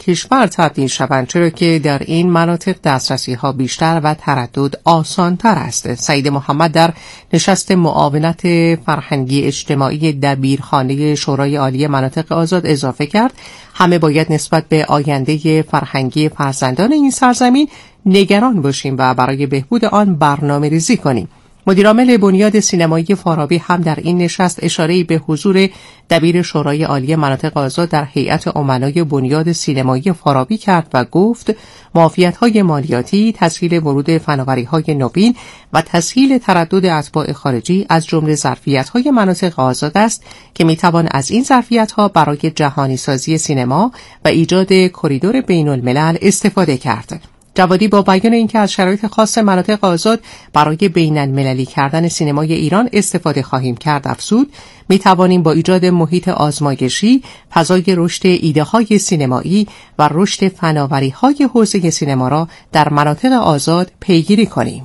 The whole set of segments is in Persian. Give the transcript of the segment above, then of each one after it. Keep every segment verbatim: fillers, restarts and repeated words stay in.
کشور تبدیل شوند، چرا که در این مناطق دسترسی ها بیشتر و تردد آسان تر است. سعید محمد در نشست معاونت فرهنگی اجتماعی دبیرخانه شورای عالی مناطق آزاد اضافه کرد همه باید نسبت به آینده فرهنگی فرزندان این سرزمین نگران باشیم و برای بهبود آن برنامه ریزی کنیم. مدیرعامل بنیاد سینمایی فارابی هم در این نشست اشاره‌ای به حضور دبیر شورای عالی مناطق آزاد در هیئت امنای بنیاد سینمایی فارابی کرد و گفت معافیت‌های مالیاتی، تسهیل ورود فناوری‌های نوین و تسهیل تردد اتباع خارجی از جمله ظرفیت‌های مناطق آزاد است که می‌توان از این ظرفیت‌ها برای جهانی‌سازی سینما و ایجاد کریدور بین‌الملل استفاده کرد. جوادی با بیان اینکه از شرایط خاص مناطق آزاد برای بین‌المللی کردن سینمای ایران استفاده خواهیم کرد افزود می توانیم با ایجاد محیط آزمایشی فضای رشد ایده‌های سینمایی و رشد فناوری‌های حوزه سینما را در مناطق آزاد پیگیری کنیم.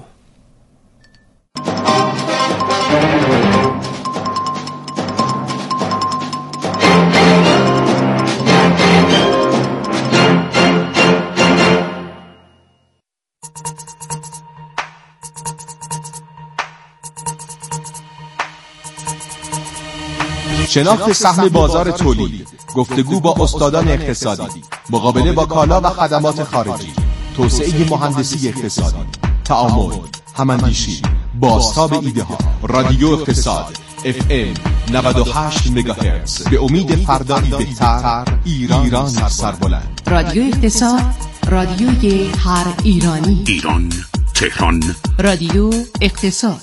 شناخت سهم بازار تولید، گفتگو با استادان اقتصادی، مقابله با کالا و خدمات خارجی، توسعه مهندسی اقتصادی، تعامل، هماندیشی، بازتاب ایده ها. رادیو اقتصاد اف ام نود و هشت مگاهرتز به امید فردایی بهتر، ایران, ایران سربلند. رادیو اقتصاد، رادیوی هر ایرانی. ایران، تهران. رادیو اقتصاد،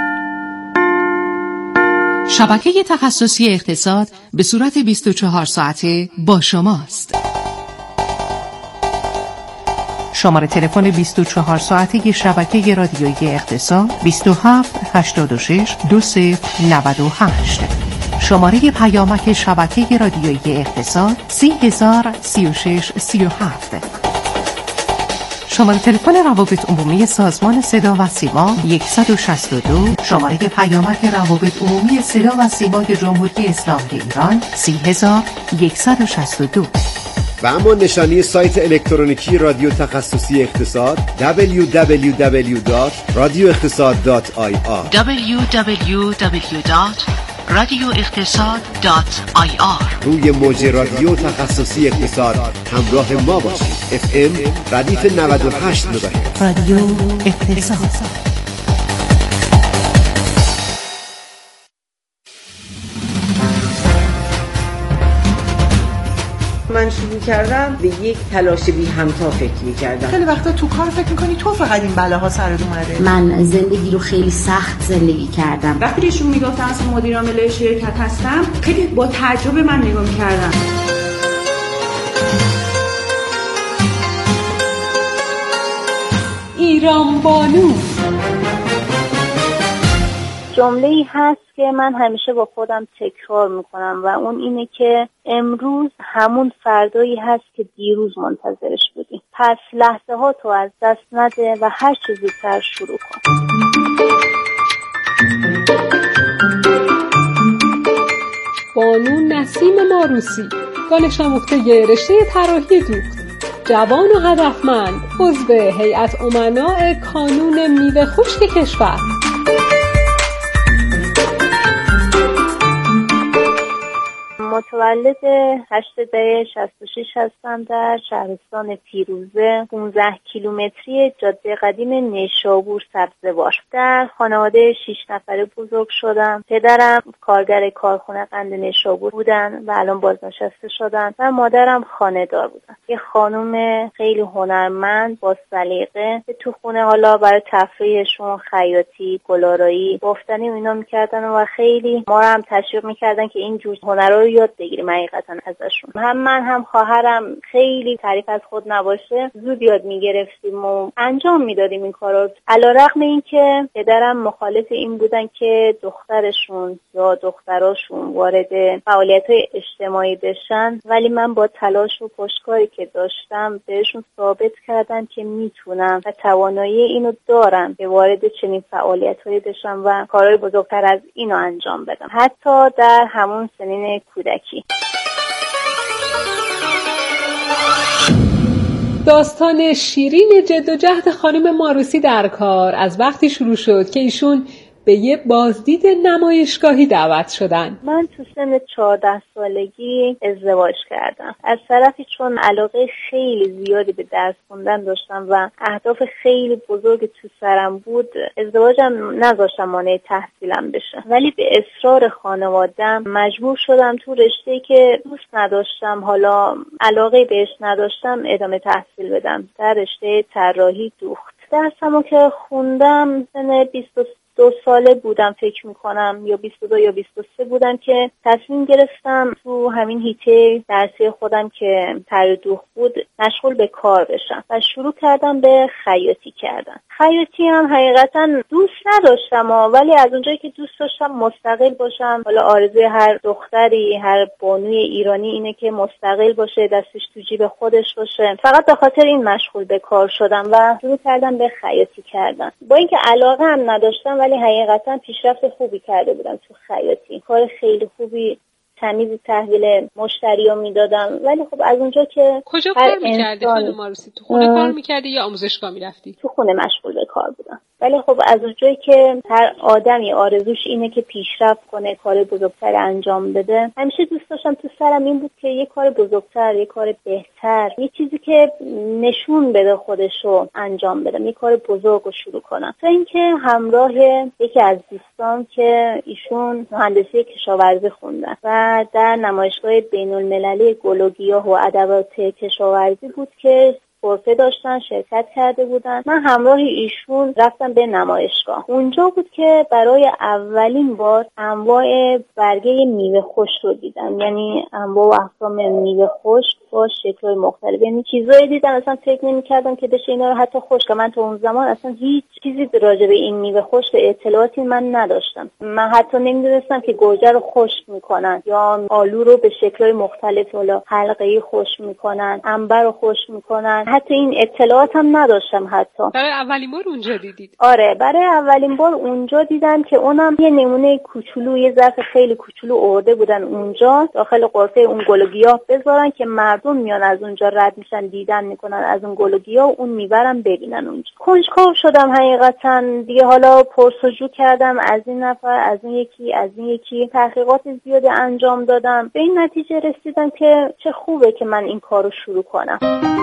شبکه تخصصی اقتصاد به صورت بیست و چهار ساعته با شماست. شماره تلفن بیست و چهار ساعته شبکه رادیویی اقتصاد بیست و هفت هشتاد و شش دو صفر نود و هشت. شماره پیامک شبکه رادیویی اقتصاد سی هزار سی و شش سی و هفت. شماره تلفن روابط عمومی سازمان صدا و سیما صد و شصت و دو. شماره پیامک روابط عمومی صدا و سیمای جمهوری اسلامی ایران سی هزار صد و شصت و دو. و اما نشانی سایت الکترونیکی رادیو تخصصی اقتصاد دبلیو دبلیو دبلیو دات رادیو اقتصاد دات آی آر دبلیو دبلیو دبلیو دات رادیو اقتصاد دات آی آر. روی موج رادیو تخصصی اقتصاد همراه ما باشید. اف ام ردیف نود و هشت مگاهرتز. رادیو اقتصاد. من شروع کردم به یک تلاش بی همتا فکر می‌کردم. خیلی وقتا تو کار فکر می‌کنی تو فقط این بلاها سرت اومده. من زندگی رو خیلی سخت زندگی کردم. وقتی ایشون میگفتن اصلا مدیر عامل شرکت هستم خیلی با تعجب من نگاه می‌کردم. ایران بانو جمله‌ای هست که من همیشه با خودم تکرار میکنم و اون اینه که امروز همون فردایی هست که دیروز منتظرش بودیم. پس لحظه ها تو از دست نده و هر چه زودتر شروع کن. بانو نسیم ماروسی، دانش آموخته رشته طراحی دوخت، جوان و هدفمند، عضو هیئت امناء کانون میوه خشک کشور. متولد هشت دی شصت و شش هستم در شهرستان پیروزه، پانزده کیلومتری جاده قدیم نیشابور سبزوار. در خانواده شش نفره بزرگ شدم. پدرم کارگر کارخونه قند نیشابور بودن و الان بازنشسته شدن و مادرم خانه‌دار بودن. یه خانم خیلی هنرمند با سلیقه که تو خونه حالا برای تفریحشون خیاطی، گلارایی، بافتنی و اینا می‌کردن و خیلی ما رو هم تشویق می‌کردن که این جور هنرها رو یاد بگیریم حقیقتا ازشون. هم من هم خواهرم خیلی تعریف از خود نباشه زود یاد میگرفتیم و انجام میدادیم این کارا رو. علیرغم اینکه پدرم مخالف این بودن که دخترشون یا دختراشون وارد فعالیت‌های اجتماعی بشن، ولی من با تلاش و پشتکاری که داشتم بهشون ثابت کردم که میتونم و توانایی اینو دارم که وارد چنین فعالیت‌هایی بشم و کارهای بزرگتر از اینو انجام بدم. حتی در همون سنین کودکی. داستان شیرین جد و جهد خانم ماروسی در کار از وقتی شروع شد که ایشون به یه بازدید نمایشگاهی دعوت شدن. من تو سن چهارده سالگی ازدواج کردم. از طرفی چون علاقه خیلی زیادی به درس خوندن داشتم و اهداف خیلی بزرگ تو سرم بود، ازدواجم نذاشتم مانع تحصیلم بشه. ولی به اصرار خانواده‌ام مجبور شدم تو رشته‌ای که دوست نداشتم، حالا علاقه بهش نداشتم، ادامه تحصیل بدم. در رشته طراحی دوخت. درسمو که خوندم سن بیست و دو ساله بودم فکر میکنم، یا بیست و دو یا بیست و سه بودم که تصمیم گرفتم تو همین هیته درسی خودم که تردوخ بود مشغول به کار بشم و شروع کردم به خیاطی کردن. خیاطی هم حقیقتا دوست نداشتم، ولی از اونجایی که دوست داشتم مستقل باشم، حالا آرزوی هر دختری، هر بانوی ایرانی اینه که مستقل باشه، دستش تو جیب خودش باشه، فقط به خاطر این مشغول به کار شدم و شروع کردم به خیاطی کردن. با اینکه علاقه هم نداشتم ولی حقیقتا پیشرفت خوبی کرده بودم تو خیاطی. کار خیلی خوبی، تمیز تحویل مشتری‌ها میدادم. ولی خب از اونجا که کجا کار می‌کردی خانم ماروسی؟ تو خونه کار می‌کردی یا آموزشگاه می‌رفتی؟ تو خونه مشغول به کار بودم. ولی خب از اونجایی که هر آدمی آرزوش اینه که پیشرفت کنه، کار بزرگتر انجام بده، همیشه دوست داشتم تو سرم این بود که یه کار بزرگتر، یه کار بهتر، یه چیزی که نشون بده خودشو انجام بدم، یه کار بزرگ رو شروع کنم. تا اینکه همراه یکی از دوستان که ایشون مهندسی کشاورزی خوندن و در نمایشگاه بین‌المللی گل و گیاه و ادوات کشاورزی بود که پروسه داشتن، شرکت کرده بودن. من همراه ایشون رفتم به نمایشگاه. اونجا بود که برای اولین بار انواع برگه میوه خشک رو دیدم، یعنی انواع و اقسام میوه خشک با شکل‌های مختلف. یعنی چیزایی دیدم اصلا فکر نمی‌کردم که بشه اینا رو حتی خشک. من تو اون زمان اصلا هیچ چیزی راجع به این میوه خشک اطلاعاتی من نداشتم. من حتی نمی‌دونستم که گوجه رو خشک می‌کنن یا آلو رو به شکل‌های مختلف ولا حلقه‌ای خشک می‌کنن، عنبر رو خشک می‌کنن. حتی این اطلاعات هم نداشتم. حتی برای اولین بار اونجا دیدید؟ آره، برای اولین بار اونجا دیدم که اونم یه نمونه کوچولو، یه ظرف خیلی کوچولو آورده بودن اونجا داخل قرفه اون گل و گیاه بذارن که مردم میان از اونجا رد میشن، دیدن میکنن از اون گل و گیاه و اون میبرن ببینن اونجا. کنجکاو شدم حقیقتا دیگه. حالا پرسجو کردم از این نفر، از این یکی، از این یکی، تحقیقات زیادی انجام دادم. به این نتیجه رسیدم که چه خوبه که من این کارو شروع کنم.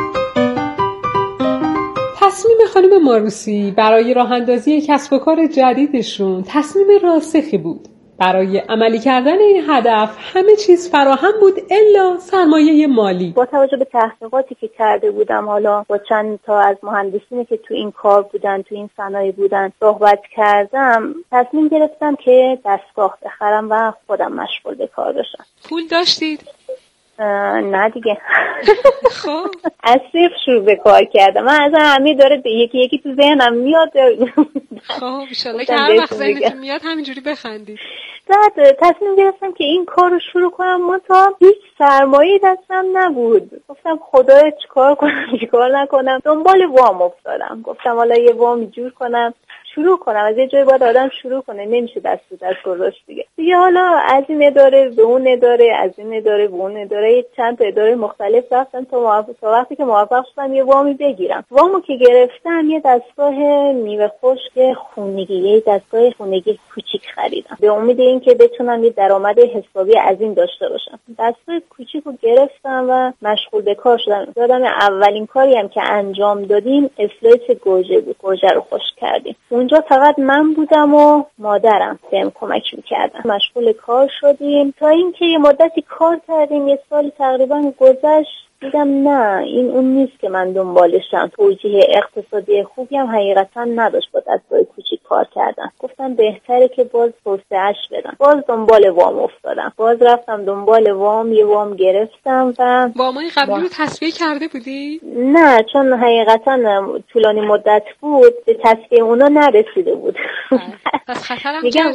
تصمیم خانم ماروسی برای راه اندازی کسب و کار جدیدشون تصمیم راسخی بود. برای عملی کردن این هدف همه چیز فراهم بود الا سرمایه مالی. با توجه به تحقیقاتی که کرده بودم، حالا با چند تا از مهندسینی که تو این کار بودن، تو این صنایع بودن صحبت کردم، تصمیم گرفتم که دستگاه بخرم و خودم مشغول به کار بشم. پول داشتید؟ نه دیگه. خب از صفر شروع به کار کردم. من از همه داره یکی یکی تو ذهنم میاد. خب ان شاءالله که هر وقت ذهنتون میاد همینجوری بخندید. بعد تصمیم گرفتم که این کار رو شروع کنم. من تا هیچ سرمایه دستم نبود. گفتم خدایا چیکار کنم چیکار نکنم. دنبال وام افتادم. گفتم حالا یه وام جور کنم شروع کنم. از یه جایی باید آدم شروع کنه، نمیشه دست تو دست گذاشت دیگه. دیگه حالا از این اداره به اون اداره، از این اداره به اون اداره، چند تا اداره مختلف رفتم تا موفق تا وقتی که موفق شدم یه وامی بگیرم. وامو که گرفتم یه دستگاه میوه خشک خونگی، یه دستگاه خونگی کوچیک خریدم به امید اینکه بتونم یه درآمد حسابی از این داشته باشم. دستگاه کوچیکو گرفتم و مشغول به کار شدم. یادم اولین کاری هم که انجام دادیم اسلیت گوجه بود. گوجه رو خشک کردیم. اونجا فقط من بودم و مادرم بهم کمک می‌کردن. مشغول کار شدیم تا اینکه یه مدتی کار کردیم. یه سال تقریبا گذشت، دیدم نه این اون نیست که من دنبالشم. توجیه اقتصادی خوبی هم حقیقتا نداشت با دستگاه کوچیک کار کردن. گفتم بهتره که باز توسعه‌اش بدم. باز دنبال وام افتادم. باز رفتم دنبال وام، یه وام گرفتم و وامای قبلی رو تصفیه کرده بودی؟ نه، چون حقیقتا طولانی مدت بود به تصفیه اونا نرسیده بود. پس خطرم کردیم.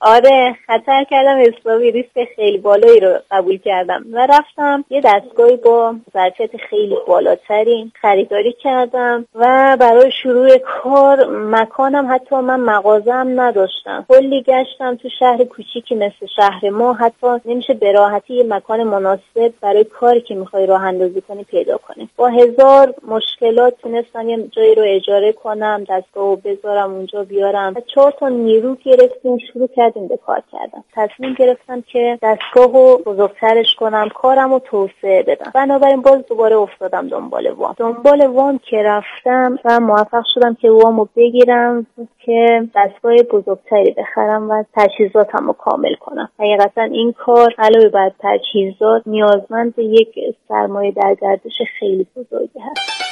آره خطر کردم، حسابی ریسک خیلی بالایی رو قبول کردم و رفتم یه دستگاهی با ظرفیت خیلی بالاتری خریداری کردم و برای شروع کار مکانم، حتی من مغازه‌ام نداشتم، کلی گشتم تو شهر کوچیکی مثل شهر ما، حتی نمیشه به راحتی یه مکان مناسب برای کاری که میخوای راه اندازی کنی پیدا کنی. با هزار مشکلات تونستم یه جایی رو اجاره کنم، دستگاهو بذارم اونجا بیارم و چهار تا نیرو گرفتیم، شروع کردیم به کار کردم. تصمیم گرفتم که دستگاهو بزرگترش کنم، کارمو توسعه بدم. بنابراین باز دوباره افتادم دنبال وام. دنبال وام که رفتم و موفق شدم که وامو بگیرم که دستگاه بزرگتری بخرم و تجهیزاتمو کامل کنم. حقیقتا این کار علاوه بر تجهیزات نیازمند یک سرمایه در گردش خیلی بزرگی هست.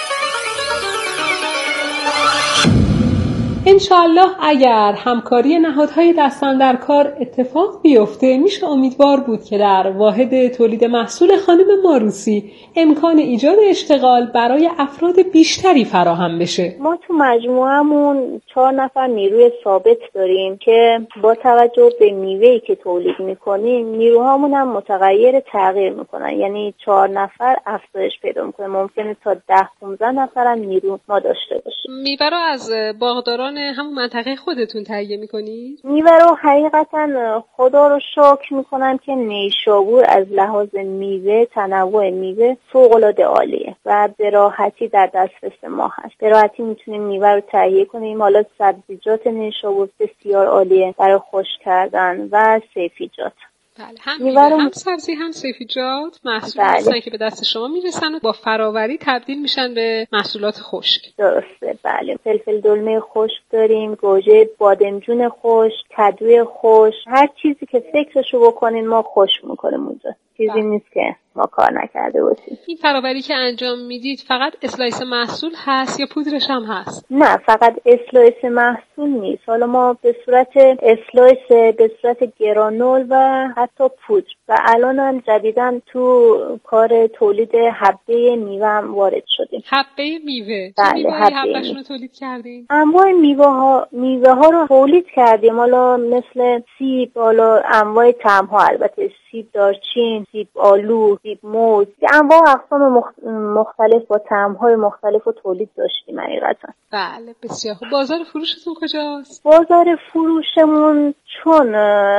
انشالله اگر همکاری نهادهای دستاندرکار اتفاق بیفته میشه امیدوار بود که در واحد تولید محصول خانم ماروسی امکان ایجاد اشتغال برای افراد بیشتری فراهم بشه. ما تو مجموعمون چهار نفر نیروی ثابت داریم که با توجه به میوه‌ای که تولید میکنیم نیروهامون هم متغیر تغییر میکنن، یعنی چهار نفر افزایش پیدا میکنه، ممکنه تا ده پانزده نفر هم نیرو ما داشته باشیم. میوه رو از باغداران همون منطقه خودتون تهیه میکنید؟ میوه رو حقیقتا خدا رو شکر میکنم که نیشابور از لحاظ میوه، تنوع میوه فوق‌العاده عالیه و به راحتی در دسترس ما هست. به راحتی میتونیم میوه رو تهیه کنیم. حالا سبزیجات نیشابور بسیار عالیه برای خشک کردن و سیفیجات. بله، هم میوه هم سبزی هم سیفیجات محصول بله. هستن که به دست شما میرسن و با فراوری تبدیل میشن به محصولات خشک. درسته، بله. فلفل دلمه خشک داریم، گوجه بادمجون خشک، کدوی خشک، هر چیزی که فکرشو بکنین ما خشک میکنیم اونجا. چیزی بله. نیست که ما کار نکرده باشیم. این فراوری که انجام میدید فقط اسلایس محصول هست یا پودرش هم هست؟ نه، فقط اسلایس محصول نیست. حالا ما به صورت اسلایس، به صورت گرانول و حتی پودر و الان هم جدیداً تو کار تولید حبه میوه هم وارد شدیم. حبه میوه؟ بله، حبه حبهشون رو تولید کردیم؟ انواع میوه ها میوه ها رو تولید کردیم. حالا مثل سیب، حالا انواع طعم ها، البته سیب دارچین، سیب آلو، سیب موز، انواع اقسام مختلف با طعم‌های مختلف رو تولید داشتیم حقیقتا. بله، بسیار خوب. بازار فروشتون کجاست؟ بازار فروشمون چون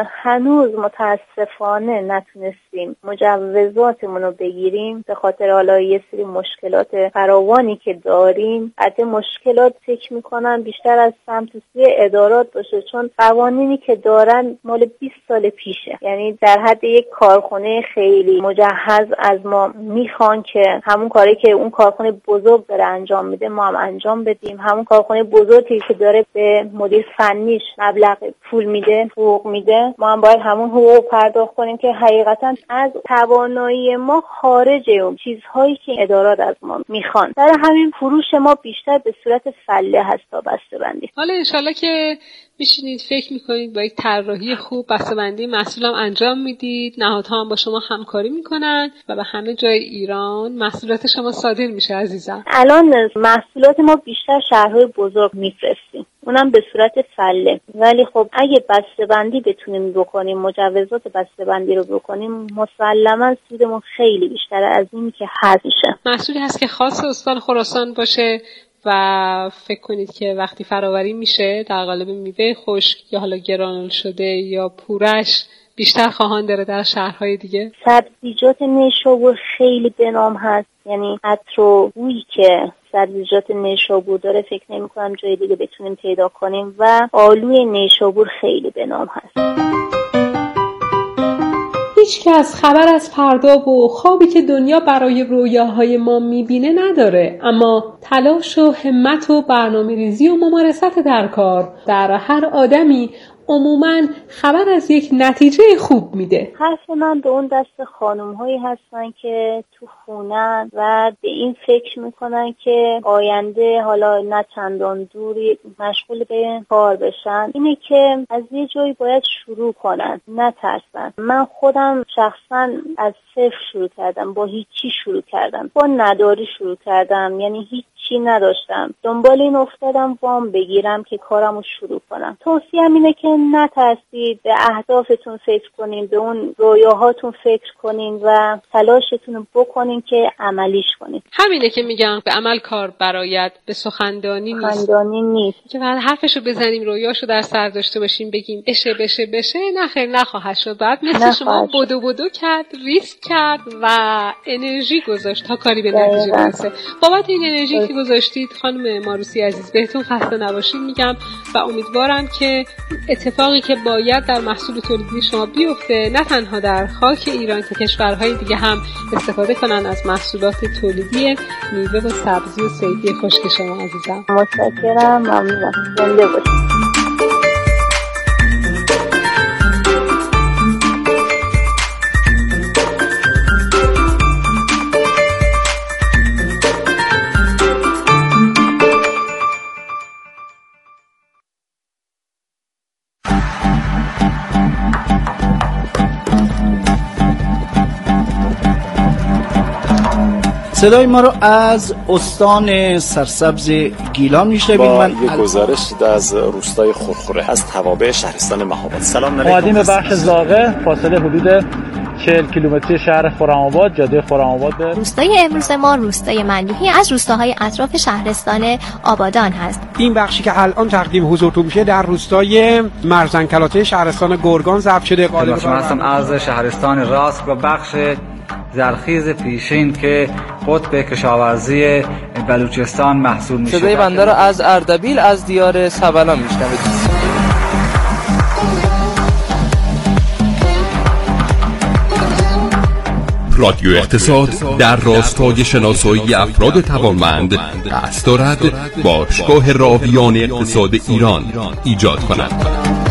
هنوز متاسفانه نتونستیم مجوزاتمون رو بگیریم به خاطر حالا یه سری مشکلات فراوانی که داریم. البته مشکلات فکر می‌کنم بیشتر از سمت سوی ادارات باشه، چون قوانینی که دارن مال بیست سال پیشه. یعنی در حد یک کارخونه خیلی مجهز از ما میخوان که همون کاری که اون کارخونه بزرگ داره انجام میده ما هم انجام بدیم. همون کارخونه بزرگی که داره به مدیر فنیش مبلغ پول میده، حقوق میده، ما هم باید همون حقوق پرداخت کنیم که حقیقتا از توانایی ما خارجه اون چیزهایی که ادارات از ما میخوان. در همین فروش ما بیشتر به صورت فله هست تا بسته‌بندی. حالا انشالله که میشینید فکر میکنید با یک طراحی خوب بسته‌بندی محصول هم انجام میدید، نهادها هم با شما همکاری میکنن و به همه جای ایران محصولات شما صادر میشه. عزیزم الان محصولات ما بیشتر شهرهای بزرگ میفرستیم، اونم به صورت فله. ولی خب اگه بسته‌بندی بتونیم بکنیم، مجوزات بسته‌بندی رو بکنیم، مسلما سودمون خیلی بیشتره از این که هست میشه. محصولی هست که خاص استان خراسان باشه و فکر کنید که وقتی فراوری میشه در قالب میوه خشک یا حالا گرانول شده یا پورش بیشتر خواهان داره در شهرهای دیگه؟ سبزیجات نیشابور خیلی به نام هست، یعنی عطر و بویی که سبزیجات نیشابور داره فکر نمی کنم جای دیگه بتونیم پیدا کنیم و آلوی نیشابور خیلی به نام هست. هیچ کس خبر از فردا و خوابی که دنیا برای رویاهای ما میبینه نداره، اما تلاش و همت و برنامه‌ریزی و ممارست در کار در هر آدمی عموماً خبر از یک نتیجه خوب میده. حرف من به اون دست خانم هایی هستن که تو خونن و به این فکر میکنن که آینده حالا نه چندان دوری مشغول به کار بشن، اینه که از یه جایی باید شروع کنن، نترسن. من خودم شخصا از صفر شروع کردم، با هیچی شروع کردم، با نداری شروع کردم، یعنی هیچ هیچی نداشتم. دنبال این افتادم وام بگیرم که کارمو شروع کنم. توصیه‌ام اینه که نترسید، به اهدافتون فکر کنین، به اون رویاهاتون فکر کنین و تلاشتون رو بکنین که عملیش کنین. همینه که میگم به عمل کار برایت، به سخندانی نیست. سخندانی نیست که بعد حرفشو بزنیم، رویاشو در سر داشته باشیم، بگیم بشه بشه بشه، نه خیر نخواهد شد. بعد مثل شما بدو بدو کرد، ریسک کرد و انرژی گذاشت تا کاری به نتیجه برسه. بابت این انرژی که گذاشتید خانم ماروسی عزیز بهتون خسته نباشید میگم و امیدوارم که اتفاقی که باید در محصول تولیدی شما بیفته، نه تنها در خاک ایران که کشورهای دیگه هم استفاده کنن از محصولات تولیدی میوه و سبزی و صیدی خشک شما عزیزم. متشکرم، ممنونم. زنده باشید. صدای ما رو از استان سرسبز گیلان میشنوید. با یک گزارش از روستای خورخوره از توابع شهرستان مهاباد. سلام علیکم. اومدیم به بخش زاغه، فاصله حدود چهل کیلومتری شهر خرم‌آباد، جاده خرم‌آباد. روستای امروز ما روستای مندوحی از روستاهای اطراف شهرستان آبادان هست. این بخشی که الان تقدیم حضورتون میشه در روستای مرزنکلاته شهرستان گرگان ضبط شده. قالب شما هستم از شهرستان راست و بخش زرخیز پیشین که قطب کشاورزی بلوچستان محسوب میشه. صدای بنده را از اردبیل از دیار سبلان میشنوید. رادیو اقتصاد در راستای شناسایی افراد توانمند قصد دارد باشگاه راویان اقتصاد ایران ایجاد کند.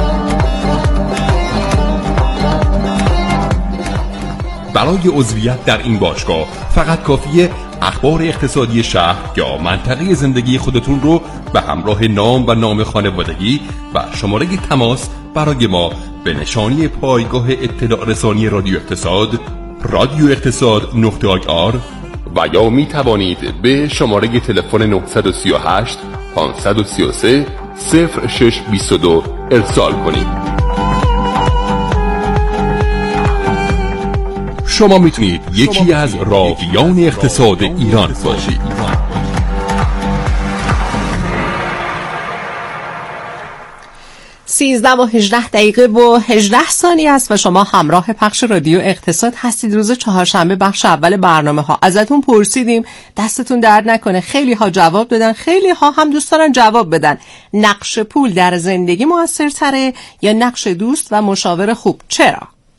برای عضویت در این باشگاه فقط کافیه اخبار اقتصادی شهر یا منطقه زندگی خودتون رو به همراه نام و نام خانوادگی و شماره تماس برای ما به نشانی پایگاه اطلاع رسانی رادیو اقتصاد رادیو اقتصاد نقطه آی آر و یا می توانید به شماره تلفن نه سه هشت پانصد و سی و سه صفر شش بیست و دو ارسال کنید. شما میتونید یکی از راویان اقتصاد ایران باشید. سیزده و هجده دقیقه و هجده ثانیه است و شما همراه پخش رادیو اقتصاد هستید. روز چهارشنبه بخش اول برنامه ها ازتون پرسیدیم، دستتون درد نکنه، خیلی ها جواب دادن، خیلی ها هم دوست دارن جواب بدن. نقش پول در زندگی موثرتره یا نقش دوست و مشاور خوب؟ چرا؟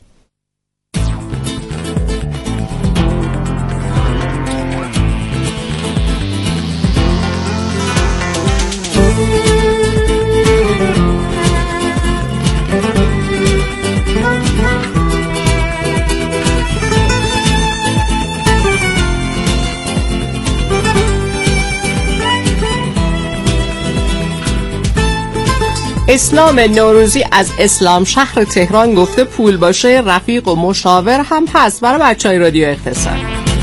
اسلام نوروزی از اسلام شهر تهران گفته پول باشه رفیق و مشاور هم هست برای بچهای رادیو اقتصاد.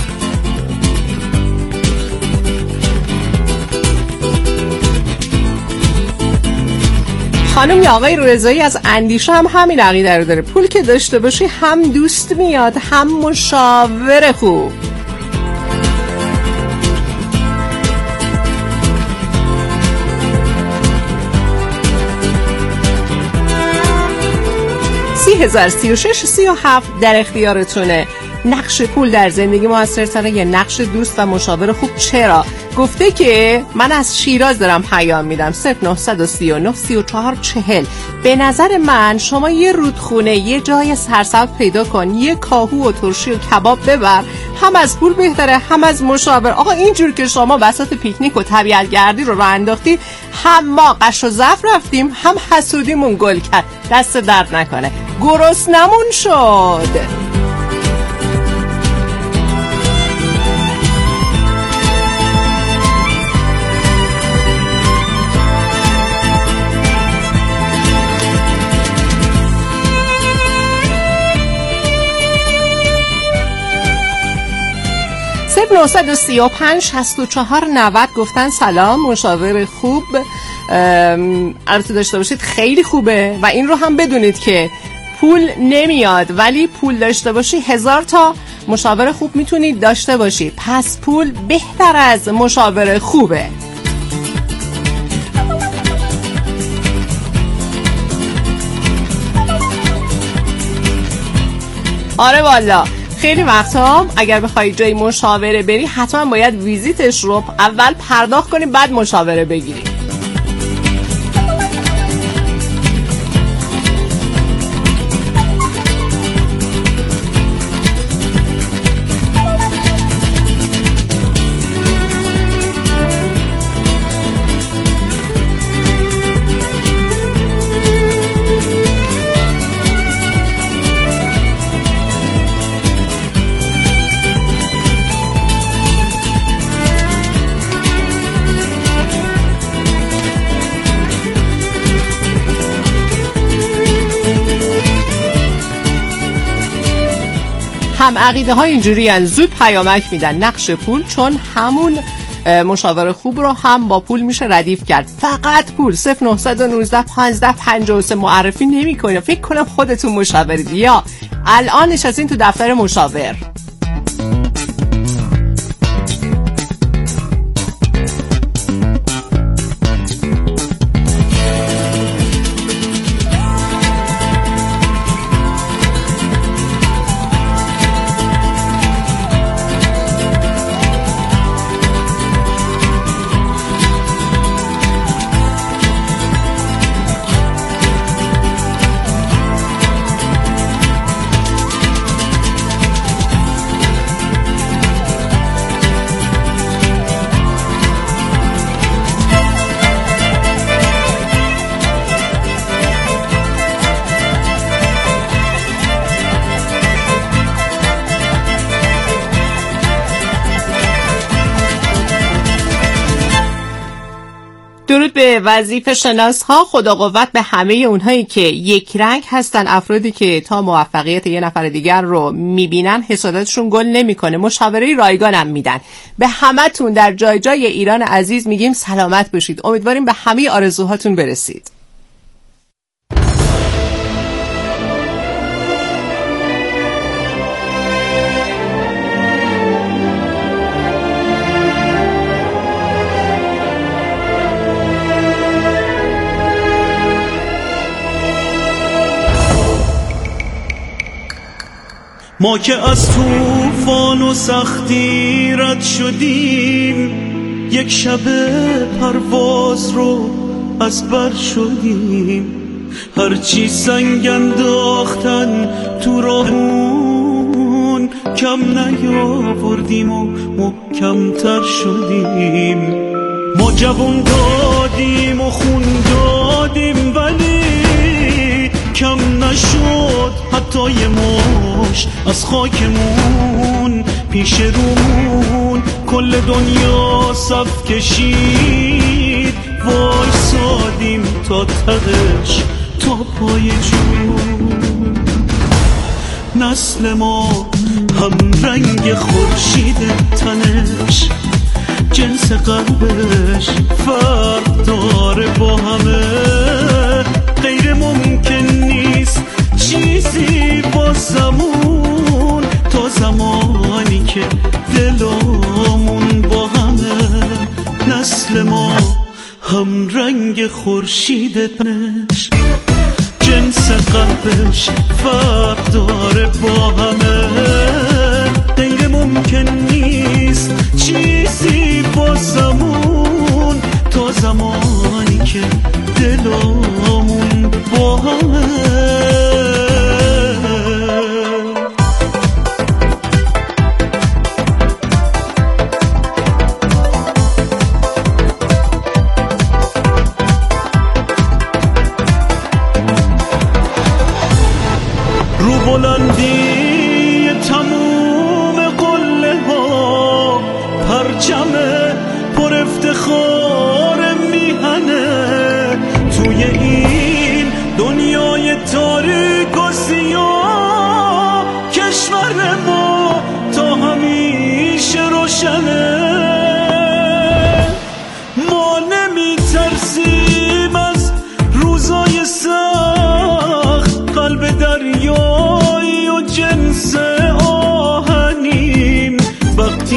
خانم یا آقای رضایی از اندیشه هم همین عقیده رو داره، پول که داشته باشی هم دوست میاد هم مشاور خوب. سی هزار سی و شش سی و هفت در اختیارتونه. نقش پول در زندگی موثرتره یا نقش دوست و مشاور خوب؟ چرا؟ گفته که من از شیراز دارم پیام میدم. صفر نه سه نه سی و چهار چهل. به نظر من شما یه رودخونه، یه جای سرسبز پیدا کن، یه کاهو و ترشی و کباب ببر، هم از پول بهتره هم از مشاور. آقا اینجور که شما بساط پیکنیک و طبیعت گردی رو راه انداختی، هم ما قش و ضعف رفتیم هم حسودیمون گل کرد. دست درد نکنه، گرسنمون شد. نه سه پنج شصت و چهار نود گفتن سلام، مشاور خوب البته داشته باشید خیلی خوبه و این رو هم بدونید که پول نمیاد ولی پول داشته باشی هزار تا مشاور خوب میتونید داشته باشی، پس پول بهتر از مشاور خوبه. آره والا خیلی وقتا اگر بخوای جای مشاوره بری حتما باید ویزیتش رو اول پرداخت کنی بعد مشاوره بگیری. هم عقیده ها اینجوری هن، زود پیامک میدن نقش پول، چون همون مشاور خوب رو هم با پول میشه ردیف کرد. فقط پول. صفر نه یک نه پانزده پنجاه و سه معرفی نمی کنه. فکر کنم خودتون مشاورید یا الان نشستین تو دفتر مشاور. درود به وظیفه شناس ها، خدا قوت به همه اونهایی که یک رنگ هستن، افرادی که تا موفقیت یه نفر دیگر رو میبینن حسادتشون گل نمیکنه، مشاوره رایگان هم میدن. به همتون در جای جای ایران عزیز میگیم سلامت باشید، امیدواریم به همه آرزوهاتون برسید. ما که از طوفان و سختی رد شدیم، یک شب پرواز رو از بر شدیم. هرچی سنگ انداختن تو راهمون کم نیاوردیم و محکم‌تر شدیم. ما جوان دادیم و خون دادیم ولی کم نشد حتی یه مشت از خاکمون. پیش رومون کل دنیا صف کشید، وای سادیم تا تهش تا پای جون. نسل ما هم رنگ خورشید تنش، جنس قلبش فرق داره با همه. غیر ممکن نیست چیزی با زمون، تا زمانی که دلامون با همه. نسل ما هم رنگ خورشید تنش، جنس قلبش فرق داره با همه. غیر ممکن نیست چیزی با زمون، تا زمانی که دلامون با همه. رو بلندی تموم قله ها، پرچم پر افتخار میهنه. توی این دنیای تاریک و سیاه، کشور ما تا همیشه روشن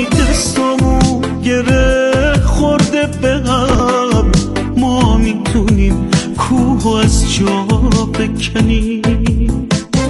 وقتی دستامو گره خورده به هم ما میتونیم کوه از جا بکنیم.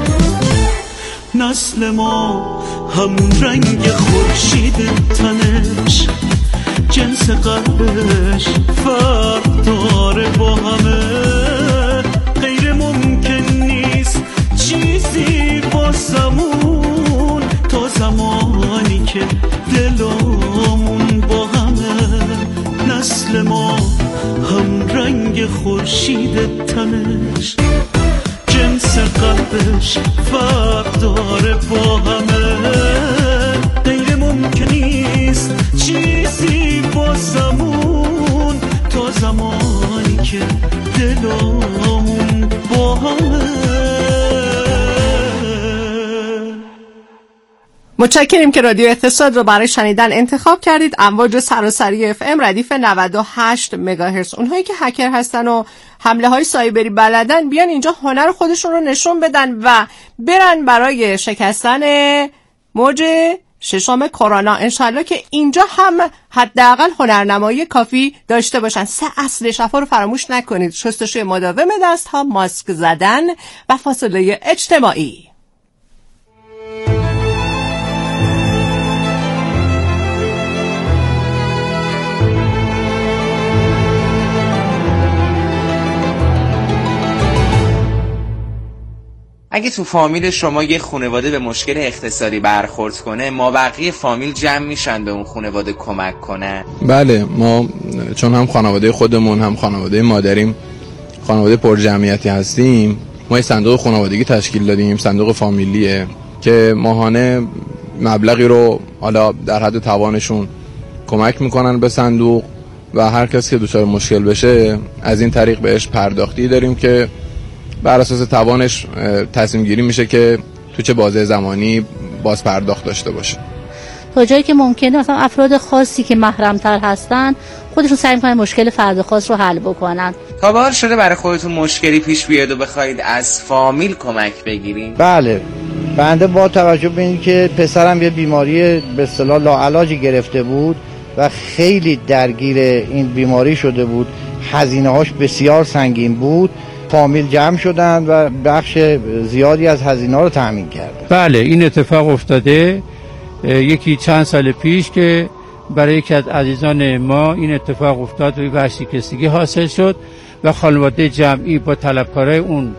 نسل ما همون رنگ خورشید تنش، جنس قلبش فرق داره با همه. غیر ممکن نیست چیزی واسمون تا زمانی که دلامون با همه. نسل ما هم رنگ خورشید تنش، جنس قلبش فرق داره با همه. غیر ممکن نیست چیزی واسمون تا زمانی که دلامون با همه. متشکریم که رادیو اقتصاد رو برای شنیدن انتخاب کردید. امواج سراسری اف ام ردیف نود و هشت مگاهرتز. اونهایی که هکر هستن و حمله های سایبری بلدن بیان اینجا هنر خودشون رو نشون بدن و برن برای شکستن موج ششم کرونا. انشالله که اینجا هم حداقل هنرنمایی کافی داشته باشن. سه اصل شفا رو فراموش نکنید: شستشوی مداوم دست ها، ماسک زدن و فاصله اجتماعی. اگه تو فامیل شما یه خانواده به مشکل اقتصادی برخورد کنه، ما بقیه فامیل جمع میشن به اون خانواده کمک کنن؟ بله، ما چون هم خانواده خودمون هم خانواده مادریم خانواده پر جمعیتی هستیم، ما یه صندوق خانوادگی تشکیل دادیم، صندوق فامیلیه که ماهانه مبلغی رو حالا در حد توانشون کمک میکنن به صندوق و هر کسی که دچار مشکل بشه از این طریق بهش پرداختی داریم که بر اساس توانش تصمیم گیری میشه که تو چه بازه زمانی باز پرداخت داشته باشه. تا جایی که ممکنه مثلا افراد خاصی که محرم‌تر هستن خودشون سعی می‌کنن مشکل فرد خاص رو حل بکنن. تا به حال شده برای خودتون مشکلی پیش بیاد و بخواید از فامیل کمک بگیرین؟ بله، بنده با توجه به اینکه پسرم یه بیماری به اصطلاح لاعلاجی گرفته بود و خیلی درگیر این بیماری شده بود، هزینه‌هاش بسیار سنگین بود، فامیل جمع شدن و بخش زیادی از هزینه رو تامین کردن. بله، این اتفاق افتاده یکی چند سال پیش که برای یکی از عزیزان ما این اتفاق افتاد و ورشکستگی حاصل شد و خانواده جمعی با طلبکارای اون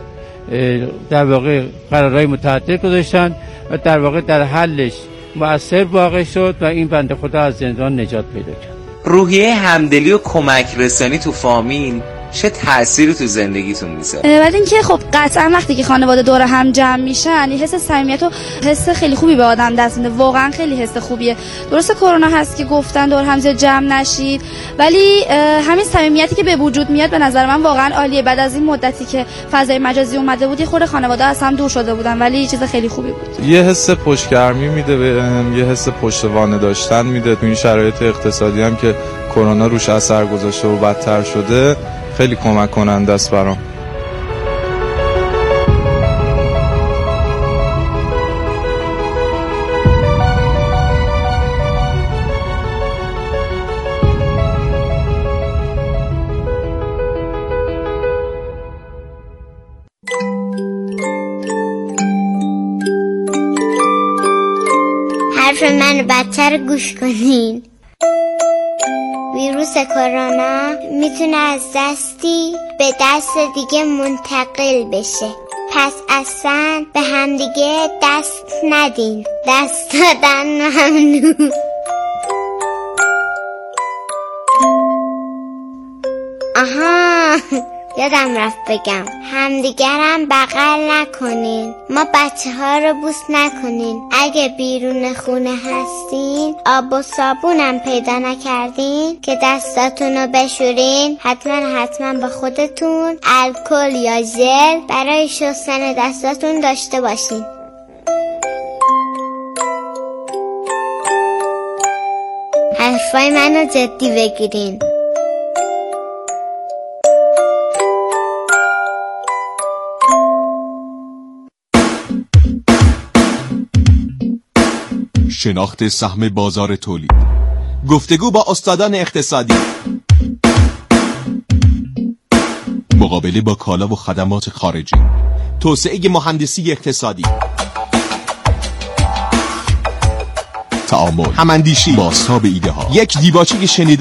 در واقع قرارهای متعدد گذاشتن و در واقع در حلش مؤثر واقع شد و این بنده خدا از زندان نجات پیدا کرد. روحیه همدلی و کمک رسانی تو فامیل چه تأثیری تو زندگیتون میذاره؟ بعد اینکه خب قطعا وقتی که خانواده دور هم جمع میشن این حس صمیمیت و حس خیلی خوبی به آدم دست میده. واقعا خیلی حس خوبیه. درسته کرونا هست که گفتن دور هم زیاد جمع نشید، ولی همین صمیمیتی که به وجود میاد به نظر من واقعا عالیه. بعد از این مدتی که فضای مجازی اومده بود خود خانواده از هم دور شده بودن، ولی چیز خیلی خوبی بود. یه حس پشتگرمی میده بهم، یه حس پشتوانه داشتن میده. تو این شرایط اقتصادی هم که کرونا روش اثر گذاشته و بدتر شده خیلی کمک کننده است برام. حرف من بدتر گوش کنین. ویروس کرونا میتونه از دستی به دست دیگه منتقل بشه، پس اصلا به همدیگه دست ندین. دست دادن ممنوع. آها، یادم رفت بگم همدیگرم بغل نکنین. ما بچه ها رو بوس نکنین. اگه بیرون خونه هستین آب و صابونم پیدا نکردین که دستاتون رو بشورین، حتما حتما با خودتون الکل یا ژل برای شستن دستاتون داشته باشین. حرفای منو جدی بگیرین. شناخت سهم بازار تولید، گفتگو با استادان اقتصادی، مقابله با کالا و خدمات خارجی، توسعه مهندسی اقتصادی، تعامل، هماندیشی، بازتاب ایده ها، یک دیباچه شنیدن